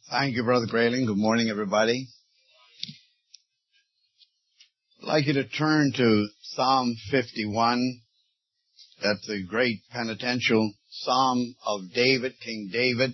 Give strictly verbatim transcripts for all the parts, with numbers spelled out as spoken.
Thank you, Brother Grayling. Good morning, everybody. I'd like you to turn to Psalm fifty-one. That's a great penitential psalm of David, King David.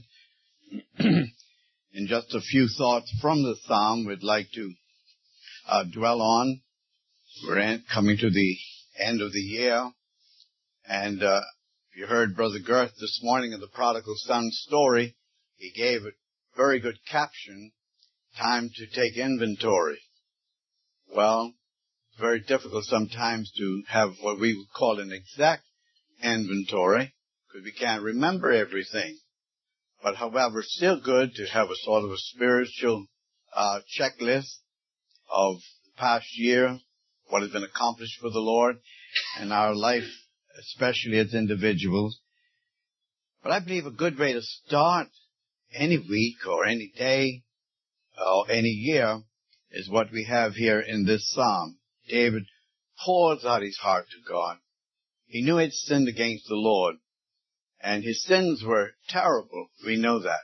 And just a few thoughts from the psalm we'd like to uh, dwell on. We're in, coming to the end of the year. And uh, you heard Brother Girth this morning in the prodigal son story. He gave a very good caption, time to take inventory. Well, it's very difficult sometimes to have what we would call an exact inventory, because we can't remember everything. But however, still good to have a sort of a spiritual uh, checklist of the past year, what has been accomplished for the Lord in our life, especially as individuals. But I believe a good way to start any week or any day or any year is what we have here in this psalm. David pours out his heart to God. He knew he'd sinned against the Lord, and his sins were terrible. We know that.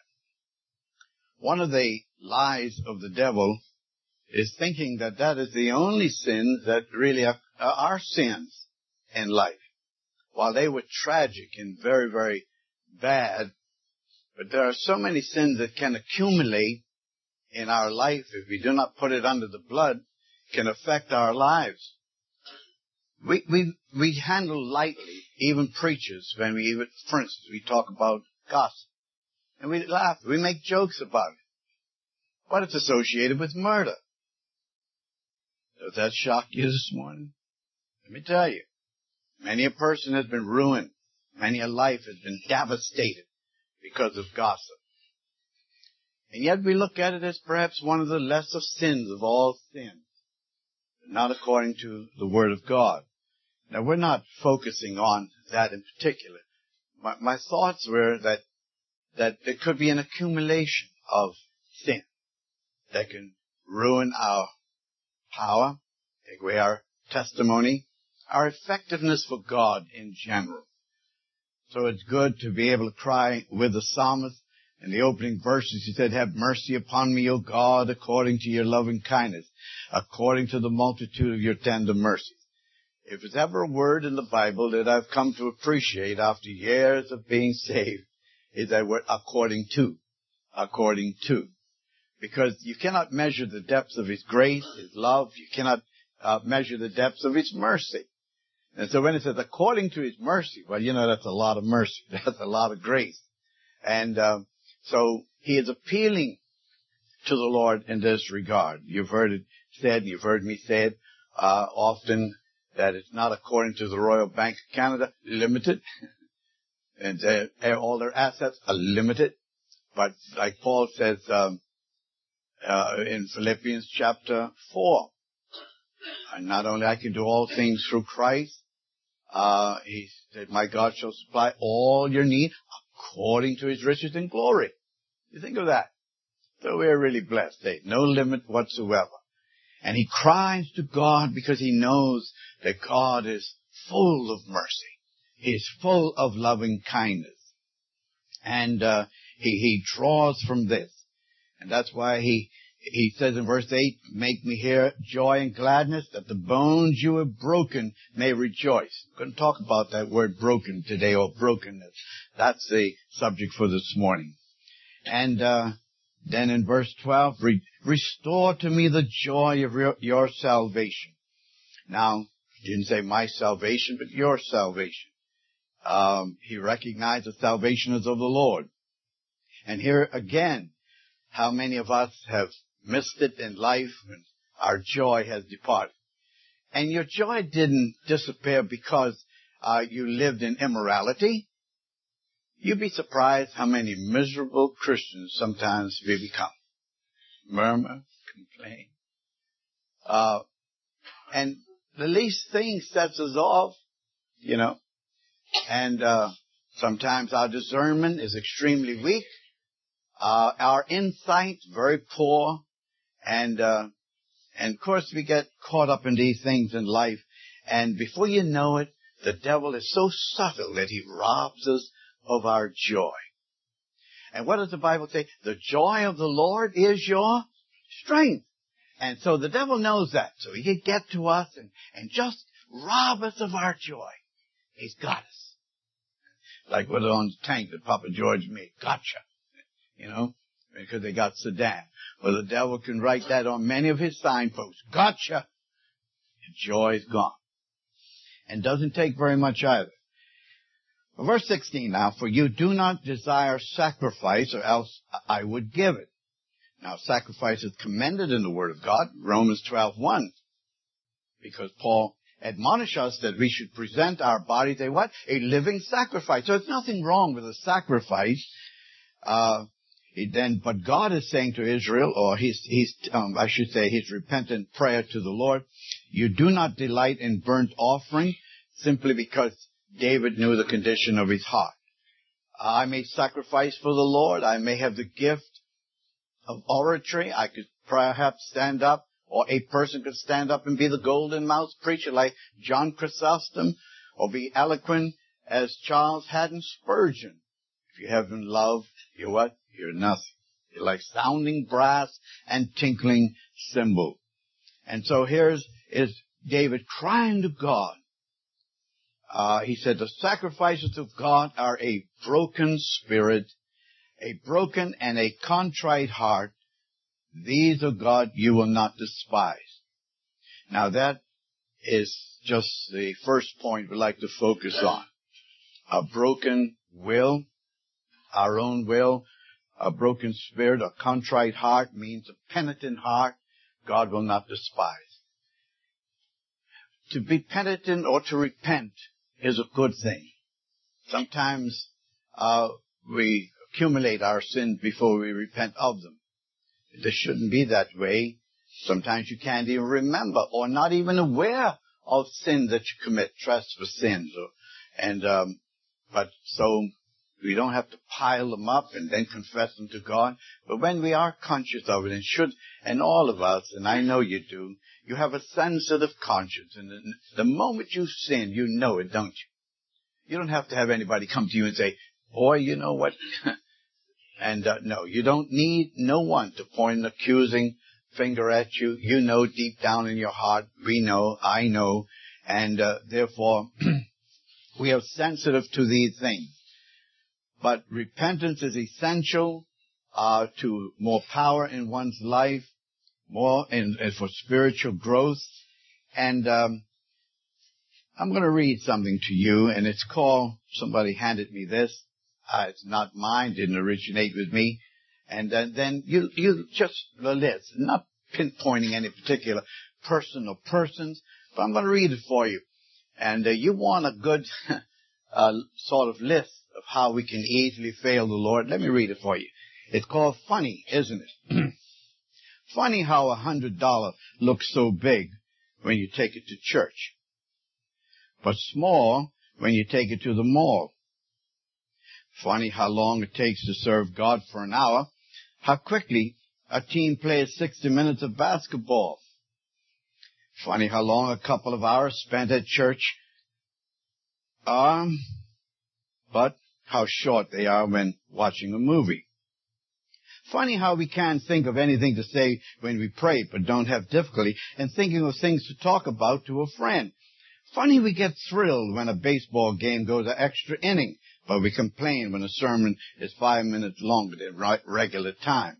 One of the lies of the devil is thinking that that is the only sins that really are, are sins in life. While they were tragic and very, very bad, but there are so many sins that can accumulate in our life if we do not put it under the blood, can affect our lives. We, we, we handle lightly, even preachers, when we even, for instance, we talk about gossip. And we laugh, we make jokes about it. But it's associated with murder. Does that shock you this morning? Let me tell you, many a person has been ruined. Many a life has been devastated because of gossip. And yet we look at it as perhaps one of the lesser sins of all sins, but not according to the Word of God. Now, we're not focusing on that in particular. My, my thoughts were that, that there could be an accumulation of sin that can ruin our power, take away our testimony, our effectiveness for God in general. So it's good to be able to cry with the psalmist. In the opening verses, he said, "Have mercy upon me, O God, according to your loving kindness, according to the multitude of your tender mercies." If there's ever a word in the Bible that I've come to appreciate after years of being saved, is that word, according to. According to. Because you cannot measure the depths of His grace, His love. You cannot uh, measure the depths of His mercy. And so when it says according to His mercy, well, you know, that's a lot of mercy. That's a lot of grace. And um, so He is appealing to the Lord in this regard. You've heard it said, you've heard me say it uh, often, that it's not according to the Royal Bank of Canada, limited. And uh, all their assets are limited. But like Paul says um, uh, in Philippians chapter four, and not only I can do all things through Christ, uh, he said, my God shall supply all your need according to His riches and glory. You think of that. So we're really blessed. Eh? No limit whatsoever. And he cries to God because he knows that God is full of mercy. He is full of loving kindness. And uh, he, he draws from this. And that's why he he says in verse eight, "Make me hear joy and gladness, that the bones you have broken may rejoice." I'm going to talk about that word broken today, or brokenness. That's the subject for this morning. And uh, then in verse twelve, Re- "Restore to me the joy of your, your salvation." Now, he didn't say my salvation, but your salvation. Um, he recognized the salvation as of the Lord. And here again, how many of us have missed it in life and our joy has departed? And your joy didn't disappear because uh, you lived in immorality. You'd be surprised how many miserable Christians sometimes we become. Murmur, complain. Uh, and the least thing sets us off, you know. And uh, sometimes our discernment is extremely weak. Uh, our insight very poor. And, uh, and of course we get caught up in these things in life. And before you know it, the devil is so subtle that he robs us of our joy. And what does the Bible say? The joy of the Lord is your strength. And so the devil knows that. So he can get to us and, and just rob us of our joy. He's got us. Like what on the tank that Papa George made. Gotcha. You know, because they got Saddam. Well, the devil can write that on many of his signposts. Gotcha. Joy is gone. And doesn't take very much either. Well, verse sixteen now, for you do not desire sacrifice, or else I would give it. Now, sacrifice is commended in the Word of God, Romans twelve one. Because Paul admonished us that we should present our bodies a what? A living sacrifice. So there's nothing wrong with a sacrifice. Uh, He then, but God is saying to Israel, or he's, he's, um, I should say, his repentant prayer to the Lord, you do not delight in burnt offering, simply because David knew the condition of his heart. I may sacrifice for the Lord. I may have the gift of oratory. I could perhaps stand up, or a person could stand up and be the golden-mouthed preacher like John Chrysostom, or be eloquent as Charles Haddon Spurgeon. If you haven't love, you're what? You're nothing. You're like sounding brass and tinkling cymbal. And so here's is David crying to God. Uh, he said, the sacrifices of God are a broken spirit, a broken and a contrite heart. These, O God, you will not despise. Now that is just the first point we'd like to focus on. A broken will, our own will. A broken spirit, a contrite heart means a penitent heart, God will not despise. To be penitent or to repent is a good thing. Sometimes uh, we accumulate our sins before we repent of them. This shouldn't be that way. Sometimes you can't even remember or not even aware of sin that you commit, trespass sins. Or, and um, but so... we don't have to pile them up and then confess them to God. But when we are conscious of it, and should, and all of us, and I know you do, you have a sensitive conscience. And the moment you sin, you know it, don't you? You don't have to have anybody come to you and say, boy, you know what? and uh, no, you don't need no one to point an accusing finger at you. You know deep down in your heart, we know, I know, and uh, therefore we are sensitive to these things. But repentance is essential uh, to more power in one's life, more in, in for spiritual growth. And um, I'm going to read something to you, and it's called, somebody handed me this. Uh, it's not mine, didn't originate with me. And uh, then you, you just the list, not pinpointing any particular person or persons, but I'm going to read it for you. And uh, you want a good uh, sort of list of how we can easily fail the Lord. Let me read it for you. It's called funny, isn't it? Funny how a hundred dollar looks so big when you take it to church, but small when you take it to the mall. Funny how long it takes to serve God for an hour, how quickly a team plays sixty minutes of basketball. Funny how long a couple of hours spent at church um, but how short they are when watching a movie. Funny how we can't think of anything to say when we pray, but don't have difficulty in thinking of things to talk about to a friend. Funny we get thrilled when a baseball game goes an extra inning, but we complain when a sermon is five minutes longer than regular time.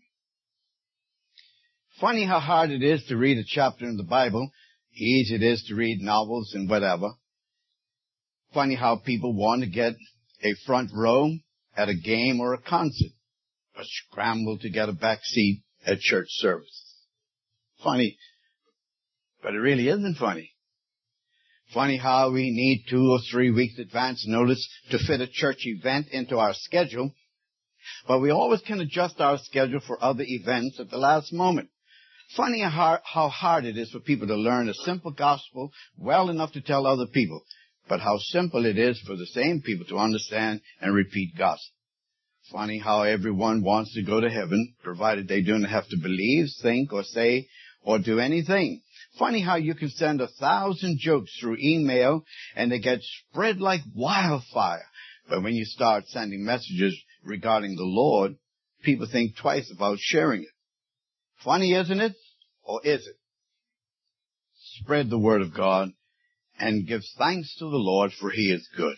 Funny how hard it is to read a chapter in the Bible. Easy it is to read novels and whatever. Funny how people want to get a front row at a game or a concert, but scramble to get a back seat at church service. Funny, but it really isn't funny. Funny how we need two or three weeks advance notice to fit a church event into our schedule, but we always can adjust our schedule for other events at the last moment. Funny how hard it is for people to learn a simple gospel well enough to tell other people, but how simple it is for the same people to understand and repeat gospel. Funny how everyone wants to go to heaven, provided they don't have to believe, think, or say, or do anything. Funny how you can send a thousand jokes through email and they get spread like wildfire. But when you start sending messages regarding the Lord, people think twice about sharing it. Funny, isn't it? Or is it? Spread the word of God and give thanks to the Lord, for he is good.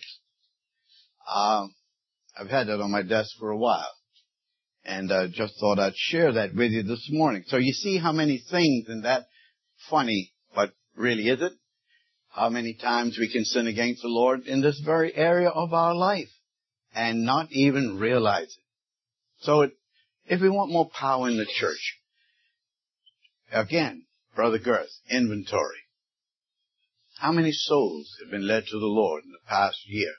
Uh, I've had that on my desk for a while. And I uh, just thought I'd share that with you this morning. So you see how many things in that funny, but really is it? How many times we can sin against the Lord in this very area of our life and not even realize it. So it, if we want more power in the church, again, Brother Girth, inventory. How many souls have been led to the Lord in the past year?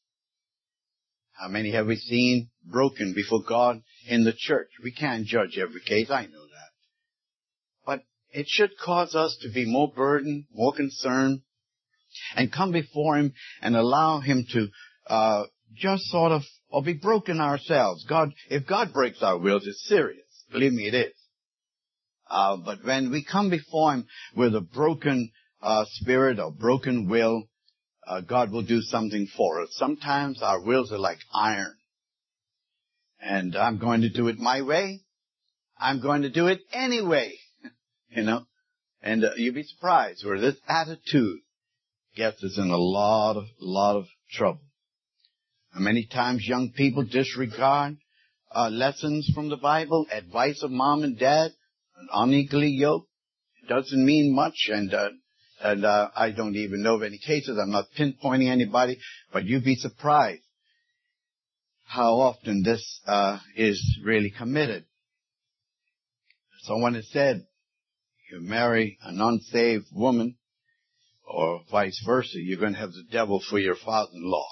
How many have we seen broken before God in the church? We can't judge every case, I know that. But it should cause us to be more burdened, more concerned, and come before him and allow him to uh just sort of, or be broken ourselves. God, if God breaks our wills, it's serious. Believe me, it is. Uh, but when we come before him with a broken uh spirit or broken will, Uh, God will do something for us. Sometimes our wills are like iron. And I'm going to do it my way. I'm going to do it anyway. You know? And uh, you'd be surprised where this attitude gets us in a lot of, lot of trouble. And many times young people disregard uh, lessons from the Bible, advice of mom and dad, unequally yoked. It doesn't mean much, and uh, And uh, I don't even know of any cases. I'm not pinpointing anybody, but you'd be surprised how often this uh, is really committed. Someone has said, you marry an unsaved woman, or vice versa, you're going to have the devil for your father-in-law.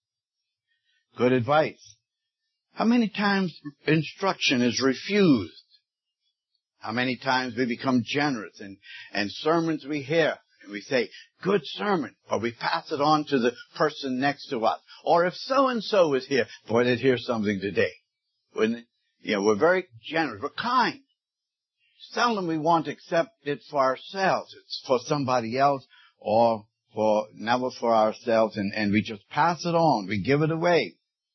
Good advice. How many times instruction is refused? How many times we become generous and, and sermons we hear, and we say, good sermon, or we pass it on to the person next to us. Or if so-and-so is here, boy, they'd hear something today. Wouldn't it? You know, we're very generous. We're kind. Seldom we want to accept it for ourselves. It's for somebody else, or for, never for ourselves, and, and we just pass it on. We give it away.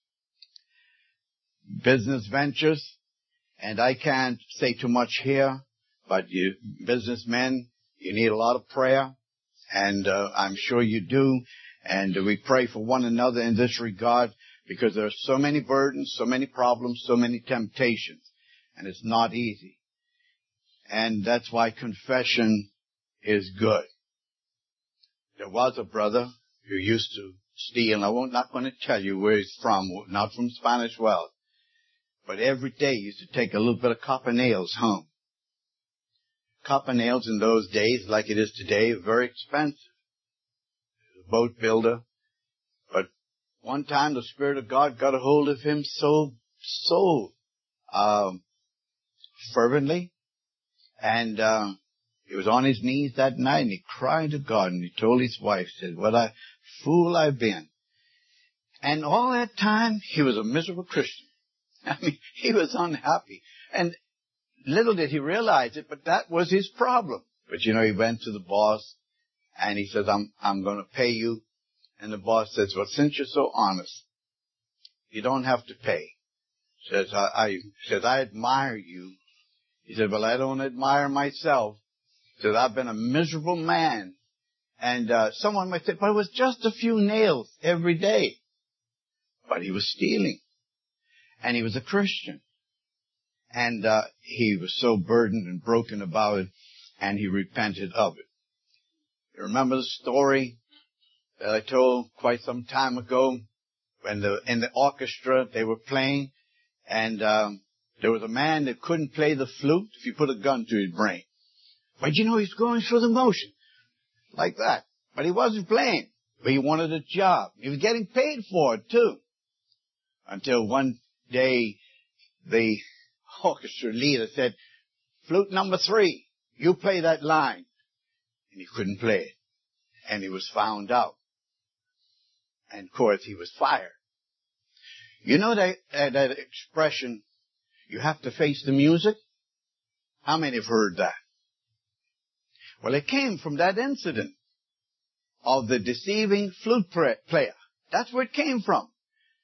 Business ventures, and I can't say too much here, but you businessmen, you need a lot of prayer, and uh, I'm sure you do, and we pray for one another in this regard, because there are so many burdens, so many problems, so many temptations, and it's not easy. And that's why confession is good. There was a brother who used to steal, and I'm not going to tell you where he's from, not from Spanish Wells, but every day he used to take a little bit of copper nails home. Copper nails in those days, like it is today, are very expensive. He was a boat builder. But one time the Spirit of God got a hold of him so, so um, fervently. And uh, he was on his knees that night, and he cried to God, and he told his wife, said, what a fool I've been. And all that time, he was a miserable Christian. I mean, he was unhappy. And little did he realize it, but that was his problem. But you know, he went to the boss, and he says, I'm, I'm going to pay you. And the boss says, well, since you're so honest, you don't have to pay. Says, I, I, says, I admire you. He said, well, I don't admire myself. He said, I've been a miserable man. And uh, someone might say, but it was just a few nails every day. But he was stealing. And he was a Christian. And uh, he was so burdened and broken about it, and he repented of it. You remember the story that I told quite some time ago when the in the orchestra they were playing, and um, there was a man that couldn't play the flute if you put a gun to his brain. But you know, he's going through the motion like that. But he wasn't playing. But he wanted a job. He was getting paid for it, too. Until one day, the orchestra leader said, flute number three, you play that line. And he couldn't play it. And he was found out. And, of course, he was fired. You know that, uh, that expression, you have to face the music? How many have heard that? Well, it came from that incident of the deceiving flute player. That's where it came from.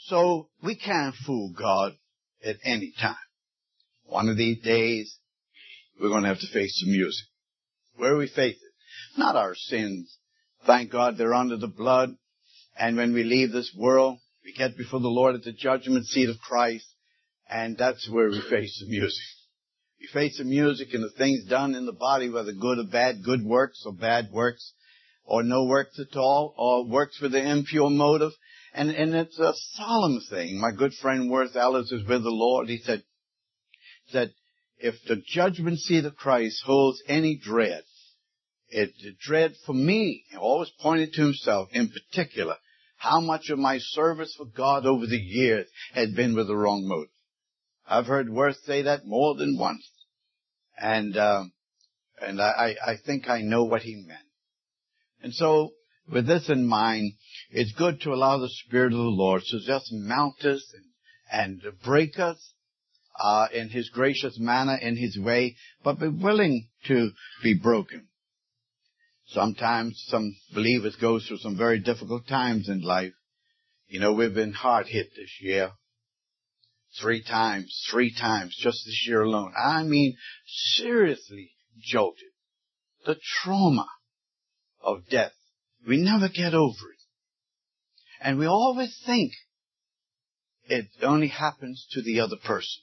So we can't fool God at any time. One of these days, we're going to have to face some music. Where we face it, not our sins. Thank God they're under the blood. And when we leave this world, we get before the Lord at the judgment seat of Christ. And that's where we face the music. We face the music and the things done in the body, whether good or bad, good works or bad works, or no works at all, or works with an impure motive. And, and it's a solemn thing. My good friend Worth Ellis is with the Lord. He said, that if the judgment seat of Christ holds any dread, it, it dread for me, he always pointed to himself in particular, how much of my service for God over the years had been with the wrong motive. I've heard Worth say that more than once. And, um, and I, I think I know what he meant. And so, with this in mind, it's good to allow the Spirit of the Lord to just mount us and, and break us, uh, in His gracious manner, in His way, but be willing to be broken. Sometimes some believers go through some very difficult times in life. You know, we've been hard hit this year. Three times, three times, just this year alone. I mean, seriously jolted. The trauma of death. We never get over it. And we always think it only happens to the other person.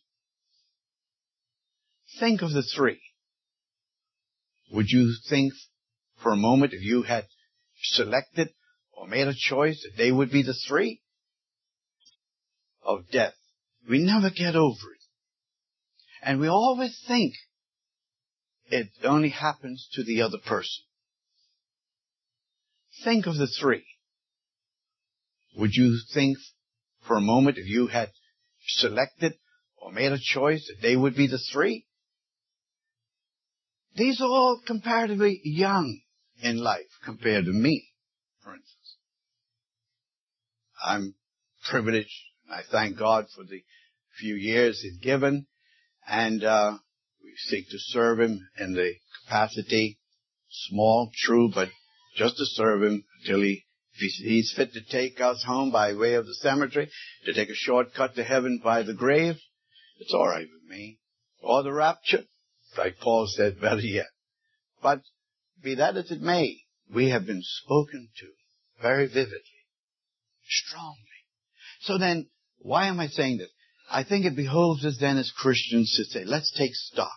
Think of the three. Would you think for a moment if you had selected or made a choice that they would be the three of death? We never get over it. And we always think it only happens to the other person. Think of the three. Would you think for a moment if you had selected or made a choice that they would be the three? These are all comparatively young in life compared to me, for instance. I'm privileged. I thank God for the few years He's given, and uh, we seek to serve Him in the capacity, small, true, but just to serve Him until He, if He's fit to take us home by way of the cemetery, to take a shortcut to heaven by the grave. It's all right with me. Or the rapture, like Paul said, better yet. But be that as it may, we have been spoken to very vividly, strongly. So then, why am I saying this? I think it behoves us then as Christians to say, let's take stock.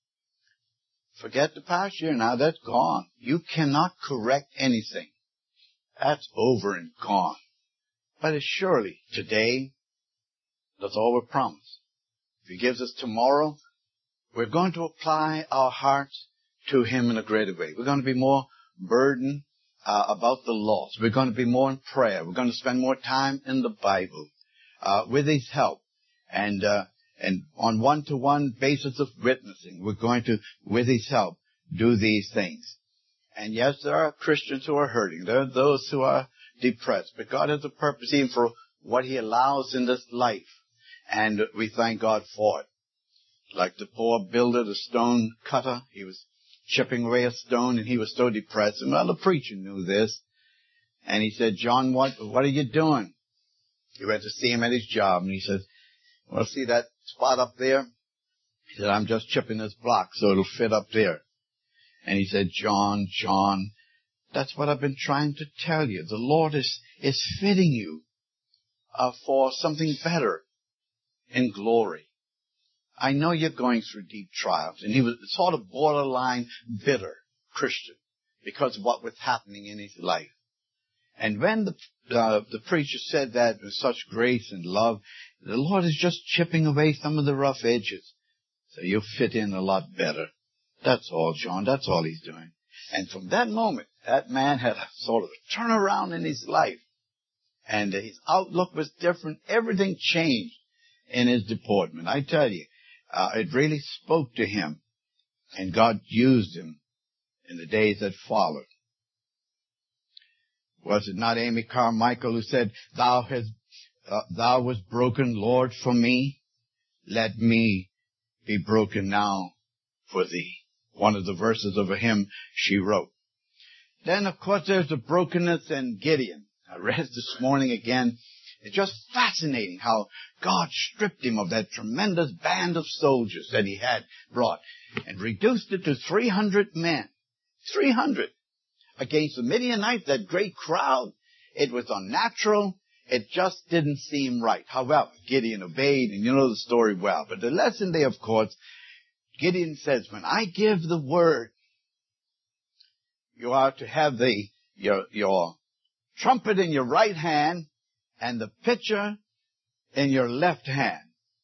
Forget the past year. Now that's gone. You cannot correct anything. That's over and gone. But it's surely today, that's all we're promised. If He gives us tomorrow, we're going to apply our hearts to Him in a greater way. We're going to be more burdened uh, about the lost. We're going to be more in prayer. We're going to spend more time in the Bible uh, with His help. And uh, and on one-to-one basis of witnessing, we're going to, with His help, do these things. And yes, there are Christians who are hurting. There are those who are depressed. But God has a purpose even for what He allows in this life. And we thank God for it. Like the poor builder, the stone cutter, he was chipping away a stone and he was so depressed. And well, the preacher knew this. And he said, John, what, what are you doing? He went to see him at his job and he said, well, see that spot up there? He said, I'm just chipping this block so it'll fit up there. And he said, John, John, that's what I've been trying to tell you. The Lord is, is fitting you uh, for something better in glory. I know you're going through deep trials. And he was sort of borderline bitter Christian because of what was happening in his life. And when the, uh, the preacher said that with such grace and love, the Lord is just chipping away some of the rough edges. So you'll fit in a lot better. That's all, John. That's all He's doing. And from that moment, that man had a sort of a turnaround in his life. And his outlook was different. Everything changed in his deportment. I tell you, uh, it really spoke to him. And God used him in the days that followed. Was it not Amy Carmichael who said, Thou hast, uh, thou was broken, Lord, for me? Let me be broken now for thee. One of the verses of a hymn she wrote. Then, of course, there's the brokenness in Gideon. I read this morning again It's just fascinating how God stripped him of that tremendous band of soldiers that he had brought and reduced it to three hundred men. three hundred. Against the Midianites, that great crowd. It was unnatural. It just didn't seem right. However, Gideon obeyed, and you know the story well. But the lesson there, of course, Gideon says, when I give the word, you are to have the your your trumpet in your right hand and the pitcher in your left hand.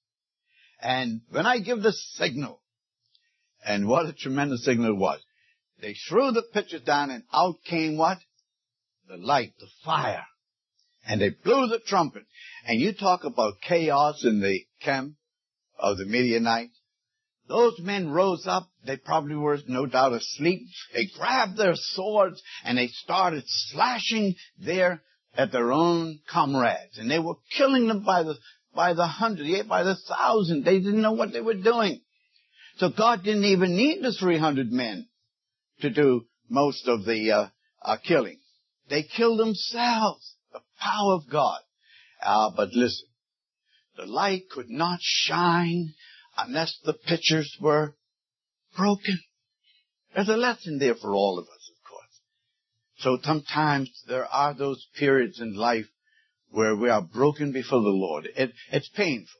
And when I give the signal, and what a tremendous signal it was, they threw the pitcher down and out came what? The light, the fire. And they blew the trumpet. And you talk about chaos in the camp of the Midianites. Those men rose up. They probably were no doubt asleep. They grabbed their swords and they started slashing there at their own comrades. And they were killing them by the, by the hundred, yeah, by the thousand. They didn't know what they were doing. So God didn't even need the three hundred men to do most of the uh, uh, killing. They killed themselves. The power of God. Uh, but listen, the light could not shine unless the pitchers were broken. There's a lesson there for all of us, of course. So sometimes there are those periods in life where we are broken before the Lord. It, it's painful.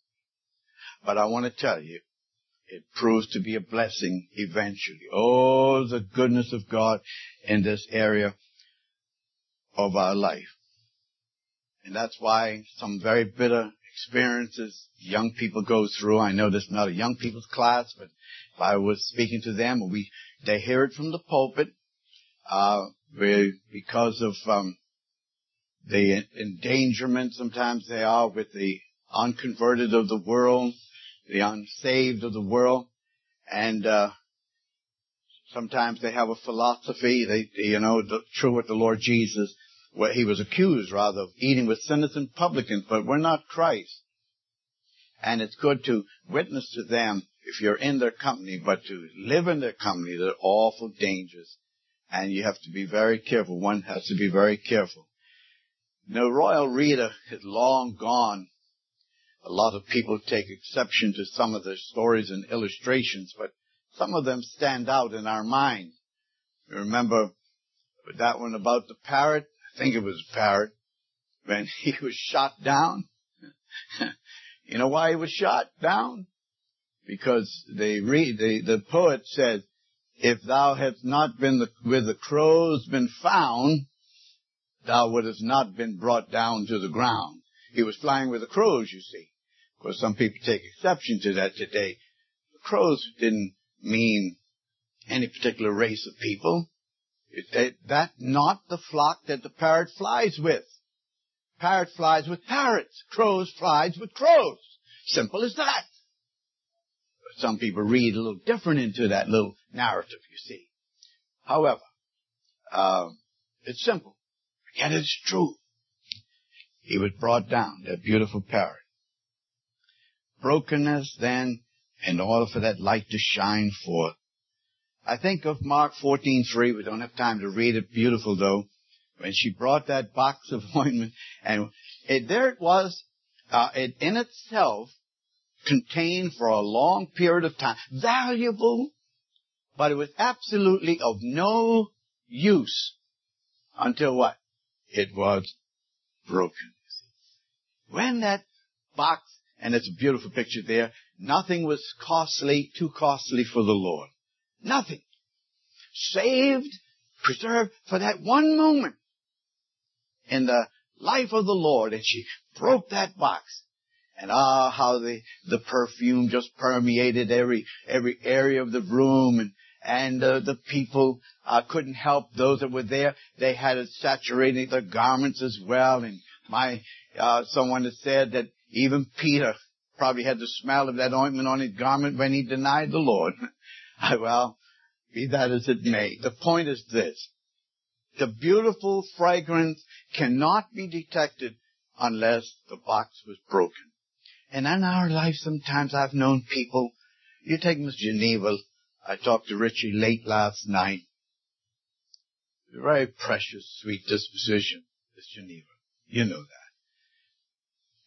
But I want to tell you, it proves to be a blessing eventually. Oh, the goodness of God in this area of our life. And that's why some very bitter experiences young people go through. I know this is not a young people's class, but if I was speaking to them, we they hear it from the pulpit uh, we, because of um, the endangerment sometimes they are with the unconverted of the world, the unsaved of the world, and uh, sometimes they have a philosophy. They, you know, the, true with the Lord Jesus. Well, he was accused, rather, of eating with sinners and publicans, but we're not Christ. And it's good to witness to them if you're in their company, but to live in their company, they're awful dangers. And you have to be very careful. One has to be very careful. Now, Royal Reader is long gone. A lot of people take exception to some of the stories and illustrations, but some of them stand out in our mind. You remember that one about the parrot? I think it was a parrot, when he was shot down. You know why he was shot down? Because they read, the, the poet said, if thou hadst not been the, with the crows been found, thou wouldst not been brought down to the ground. He was flying with the crows, you see. Of course, some people take exception to that today. The crows didn't mean any particular race of people. It, that not the flock that the parrot flies with. Parrot flies with parrots. Crows flies with crows. Simple as that. But some people read a little different into that little narrative, you see. However, uh, it's simple. Yet it's true. He was brought down, that beautiful parrot. Brokenness then, in order for that light to shine forth. I think of Mark fourteen three. We don't have time to read it. Beautiful, though. When she brought that box of ointment, and it, there it was, uh, it in itself contained for a long period of time. Valuable, but it was absolutely of no use until what? It was broken. When that box, and it's a beautiful picture there, nothing was costly, too costly for the Lord. Nothing. Saved, preserved for that one moment in the life of the Lord. And she broke that box. And ah, how the, the perfume just permeated every, every area of the room. And, and uh, the people uh, couldn't help those that were there. They had it saturating their garments as well. And my, uh, someone has said that even Peter probably had the smell of that ointment on his garment when he denied the Lord. Well, be that as it may, the point is this. The beautiful fragrance cannot be detected unless the box was broken. And in our life, sometimes I've known people, you take Miss Geneva, I talked to Richie late last night. Very precious, sweet disposition, Miss Geneva. You know that.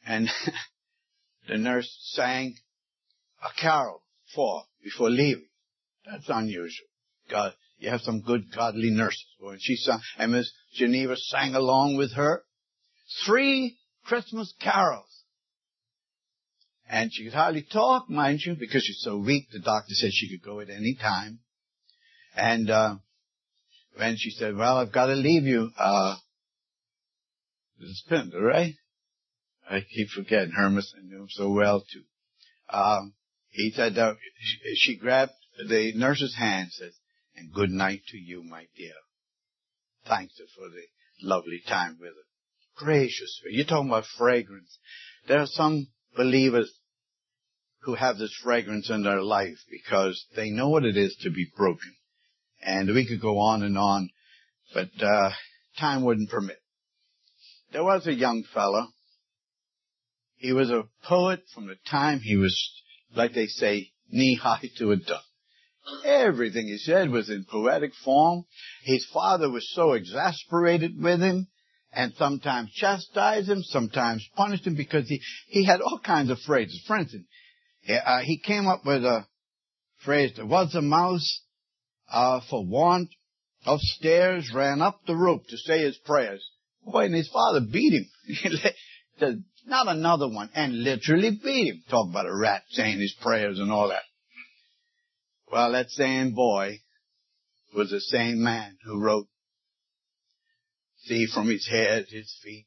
And the nurse sang a carol for before leaving. That's unusual. God, you have some good godly nurses. And she sang, and Miss Geneva sang along with her. Three Christmas carols. And she could hardly talk, mind you, because she's so weak. The doctor said she could go at any time. And uh when she said, well, I've got to leave you, uh this is Pinder, right? I keep forgetting. Hermes, I knew him so well, too. Um, he said, uh, she, she grabbed the nurse's hand and says, and good night to you, my dear. Thanks her for the lovely time with her. Gracious. You're talking about fragrance. There are some believers who have this fragrance in their life because they know what it is to be broken. And we could go on and on, but uh time wouldn't permit. There was a young fella. He was a poet from the time he was, like they say, knee-high to a duck. Everything he said was in poetic form. His father was so exasperated with him and sometimes chastised him, sometimes punished him because he, he had all kinds of phrases. For instance, he, uh, he came up with a phrase, there was a mouse uh, for want of stairs, ran up the rope to say his prayers. Boy, and his father beat him. He said, not another one, and literally beat him. Talk about a rat saying his prayers and all that. Well, that same boy was the same man who wrote, see from his head, his feet.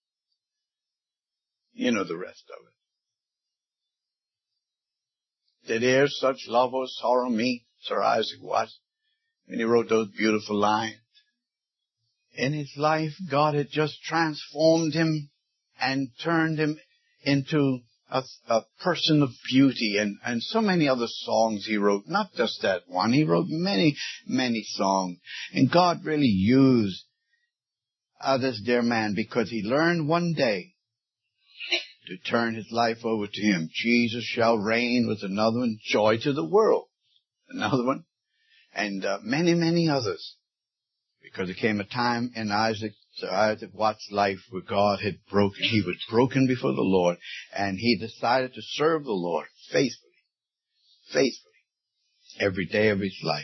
You know the rest of it. Did e'er such love or sorrow meet, Sir Isaac Watts, and he wrote those beautiful lines. In his life, God had just transformed him and turned him into a, a person of beauty, and, and so many other songs he wrote. Not just that one. He wrote many, many songs. And God really used uh, this dear man because he learned one day to turn his life over to him. Jesus shall reign was another one. Joy to the world, another one. And uh, many, many others. Because there came a time in Isaac, Sir Isaac Watts' life where God had broken. He was broken before the Lord, and he decided to serve the Lord faithfully, faithfully, every day of his life.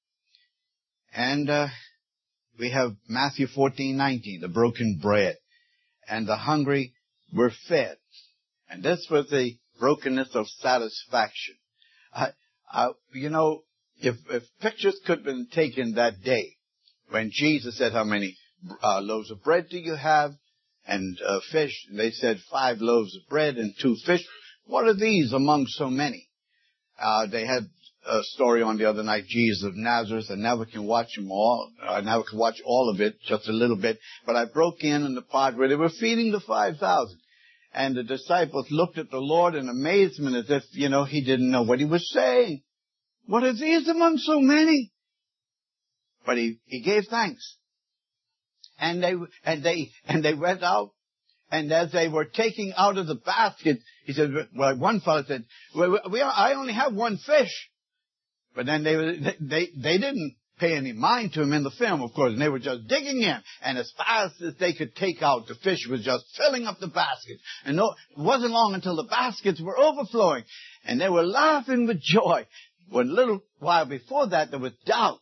And uh, we have Matthew fourteen nineteen, the broken bread, and the hungry were fed. And this was the brokenness of satisfaction. I, I, you know, if, if pictures could have been taken that day, when Jesus said, how many uh, loaves of bread do you have? And uh, fish. And they said, five loaves of bread and two fish. What are these among so many? Uh, they had a story on the other night, Jesus of Nazareth. I never can watch them all. I never can watch all of it, just a little bit. But I broke in on the part where they were feeding the five thousand. And the disciples looked at the Lord in amazement as if, you know, he didn't know what he was saying. What are these among so many? But he, he gave thanks. And they, and they, and they went out. And as they were taking out of the basket, he said, well, one fellow said, well, we are, I only have one fish. But then they, they, they didn't pay any mind to him in the film, of course, and they were just digging in. And as fast as they could take out, the fish was just filling up the basket. And no, it wasn't long until the baskets were overflowing. And they were laughing with joy. When a little while before that, there was doubt.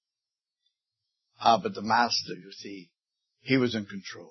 Ah, but the master, you see, he was in control.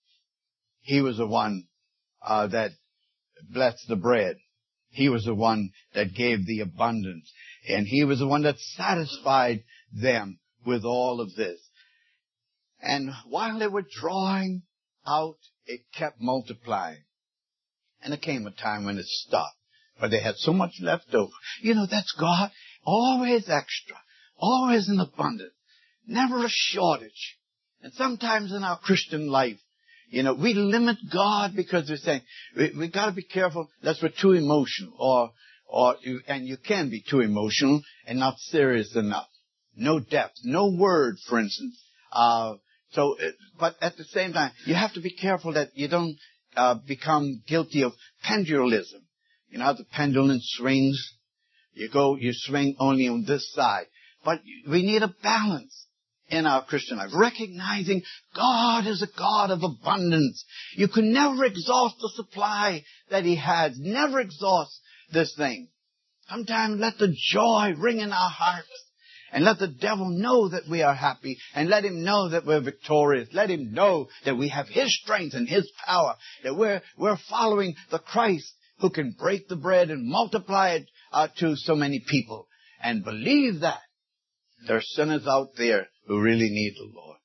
He was the one uh, that blessed the bread. He was the one that gave the abundance. And he was the one that satisfied them with all of this. And while they were drawing out, it kept multiplying. And there came a time when it stopped. But they had so much left over. You know, that's God. Always extra. Always in abundance. Never a shortage. And sometimes in our Christian life, you know, we limit God because we're saying, we, we got to be careful lest we're too emotional. Or, or, you, and you can be too emotional and not serious enough. No depth. No word, for instance. Uh, so, but at the same time, you have to be careful that you don't uh, become guilty of pendulism. You know how the pendulum swings? You go, you swing only on this side. But we need a balance. in our Christian life. Recognizing God is a God of abundance. You can never exhaust the supply that He has. Never exhaust this thing. Sometimes let the joy ring in our hearts. And let the devil know that we are happy. And let him know that we're victorious. Let him know that we have His strength and His power. That we're, we're following the Christ who can break the bread and multiply it uh, to so many people. And believe that there are sinners out there who really need the Lord.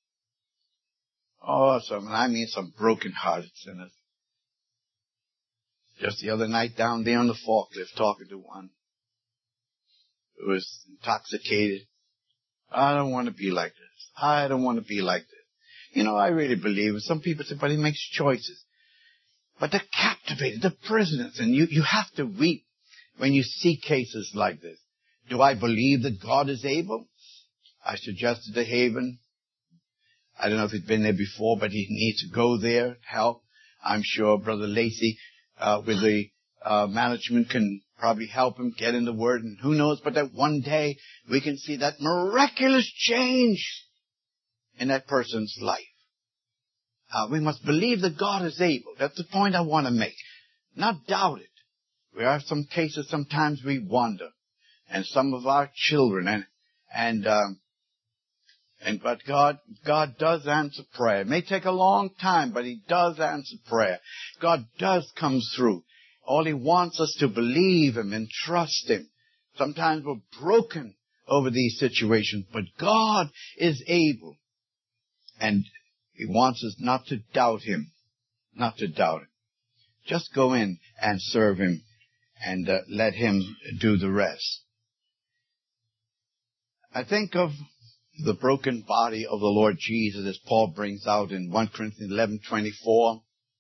Oh, some, I mean some broken-hearted sinners. Just the other night down there on the forklift talking to one who was intoxicated. I don't want to be like this. I don't want to be like this. You know, I really believe it. Some people say, but he makes choices. But they're captivated. They're prisoners. And you, you have to weep when you see cases like this. Do I believe that God is able? I suggested to Haven. I don't know if he's been there before, but he needs to go there, help. I'm sure Brother Lacey, uh, with the uh, management can probably help him get in the Word. And who knows, but that one day we can see that miraculous change in that person's life. Uh, we must believe that God is able. That's the point I want to make. Not doubt it. There are some cases sometimes we wonder. And some of our children and, and, um, and, but God, God does answer prayer. It may take a long time, but He does answer prayer. God does come through. All He wants us to believe Him and trust Him. Sometimes we're broken over these situations, but God is able. And He wants us not to doubt Him. Not to doubt Him. Just go in and serve Him and uh, let Him do the rest. I think of the broken body of the Lord Jesus as Paul brings out in First Corinthians eleven twenty-four.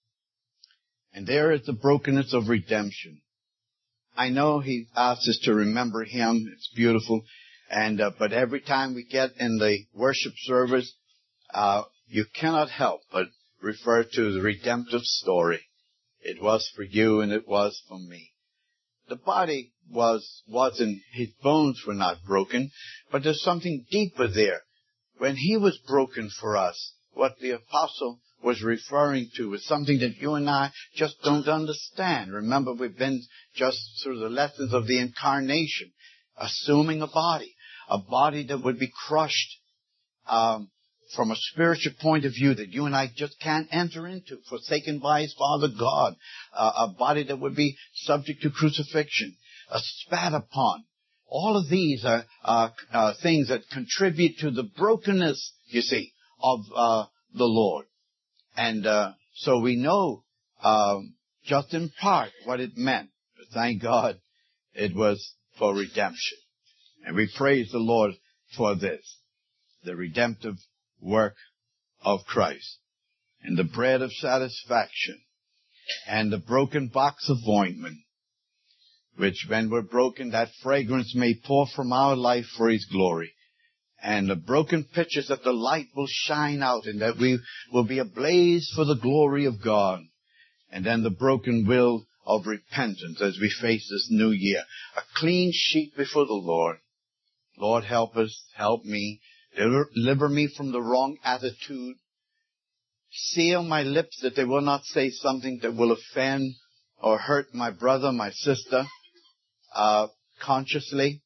And there is the brokenness of redemption. I know He asks us to remember Him. It's beautiful. And uh, but every time we get in the worship service, uh, you cannot help but refer to the redemptive story. It was for you and it was for me. The body was, wasn't, his bones were not broken, but there's something deeper there. When He was broken for us, what the apostle was referring to was something that you and I just don't understand. Remember, we've been just through the lessons of the incarnation, assuming a body, a body that would be crushed, um, from a spiritual point of view that you and I just can't enter into, forsaken by His Father God, uh, a body that would be subject to crucifixion, uh, spat upon. All of these are uh, uh, things that contribute to the brokenness, you see, of uh, the Lord. And uh, so we know um, just in part what it meant. But thank God it was for redemption. And we praise the Lord for this, the redemptive work of Christ, and the bread of satisfaction, and the broken box of ointment, which when we're broken, that fragrance may pour from our life for His glory, and the broken pitchers that the light will shine out, and that we will be ablaze for the glory of God, and then the broken will of repentance as we face this new year, a clean sheet before the Lord. Lord, help us, help me. Deliver me from the wrong attitude. Seal my lips that they will not say something that will offend or hurt my brother, my sister, uh, consciously.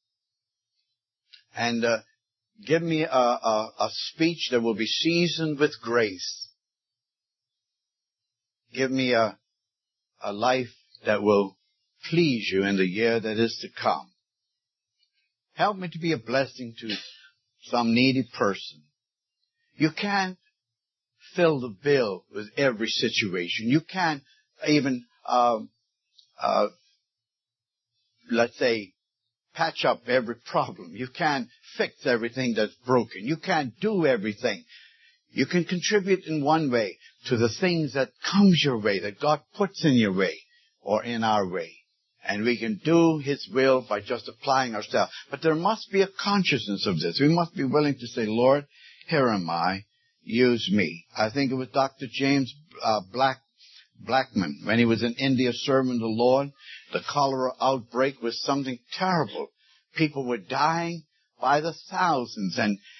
And uh, give me a, a, a speech that will be seasoned with grace. Give me a, a life that will please You in the year that is to come. Help me to be a blessing to some needy person. You can't fill the bill with every situation. You can't even, um, uh, let's say, patch up every problem. You can't fix everything that's broken. You can't do everything. You can contribute in one way to the things that comes your way, that God puts in your way or in our way. And we can do His will by just applying ourselves. But there must be a consciousness of this. We must be willing to say, Lord, here am I. Use me. I think it was Doctor James uh, Black, Blackman, when he was in India serving the Lord. The cholera outbreak was something terrible. People were dying by the thousands. And,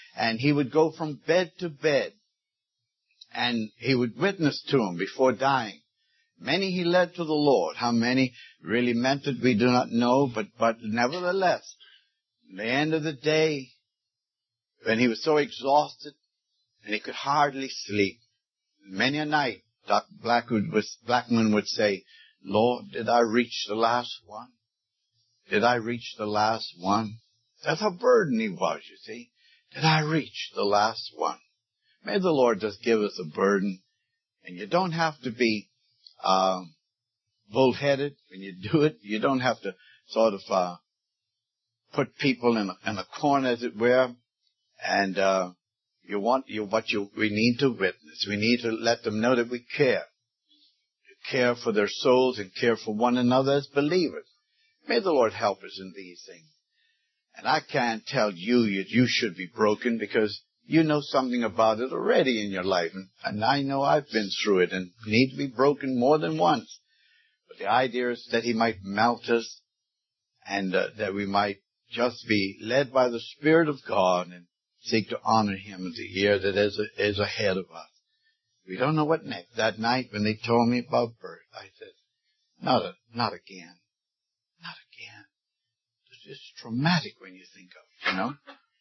And he would go from bed to bed, and he would witness to them before dying. Many he led to the Lord. How many really meant it, we do not know, but, but nevertheless, at the end of the day, when he was so exhausted and he could hardly sleep, many a night, Doctor Blackwood was, Blackman would say, Lord, did I reach the last one? Did I reach the last one? That's how burdened he was, you see. Did I reach the last one? May the Lord just give us a burden. And you don't have to be uh, bullheaded when you do it. You don't have to sort of uh, put people in a, in a corner, as it were. And uh, you want you what you we need to witness. We need to let them know that we care. Care for their souls and care for one another as believers. May the Lord help us in these things. And I can't tell you that you should be broken, because you know something about it already in your life. And, and I know I've been through it and need to be broken more than once. But the idea is that he might melt us, and uh, that we might just be led by the Spirit of God and seek to honor him in the year that is, is ahead of us. We don't know what next. That night when they told me about birth, I said, not a, not again. Not again. It's just traumatic when you think of it, you know.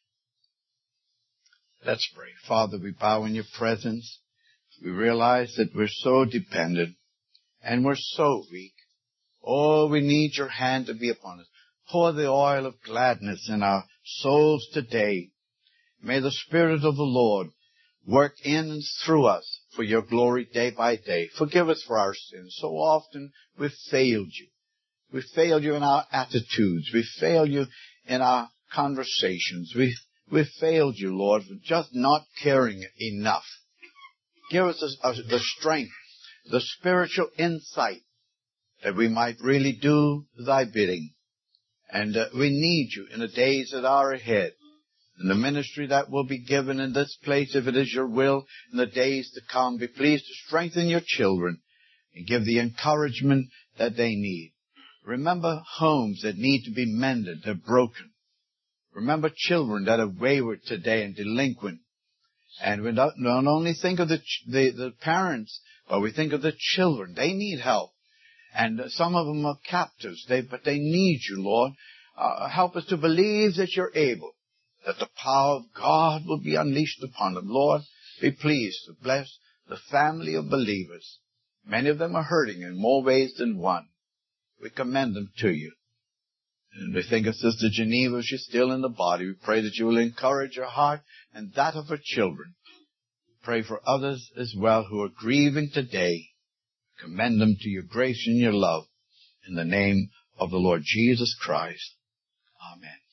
Let's pray. Father, we bow in your presence. We realize that we're so dependent and we're so weak. Oh, we need your hand to be upon us. Pour the oil of gladness in our souls today. May the Spirit of the Lord work in and through us for your glory day by day. Forgive us for our sins. So often we've failed you. We've failed you in our attitudes. We've failed you in our conversations. We've, we've failed you, Lord, for just not caring enough. Give us a, a, the strength, the spiritual insight that we might really do thy bidding. And uh, we need you in the days that are ahead. In the ministry that will be given in this place, if it is your will, in the days to come, be pleased to strengthen your children and give the encouragement that they need. Remember homes that need to be mended, they're broken. Remember children that are wayward today and delinquent. And we don't, don't only think of the, the, the parents, but we think of the children. They need help. And some of them are captives, they, but they need you, Lord. Uh, help us to believe that you're able, that the power of God will be unleashed upon them. Lord, be pleased to bless the family of believers. Many of them are hurting in more ways than one. We commend them to you. And we think of Sister Geneva, she's still in the body. We pray that you will encourage her heart and that of her children. Pray for others as well who are grieving today. Commend them to your grace and your love. In the name of the Lord Jesus Christ. Amen.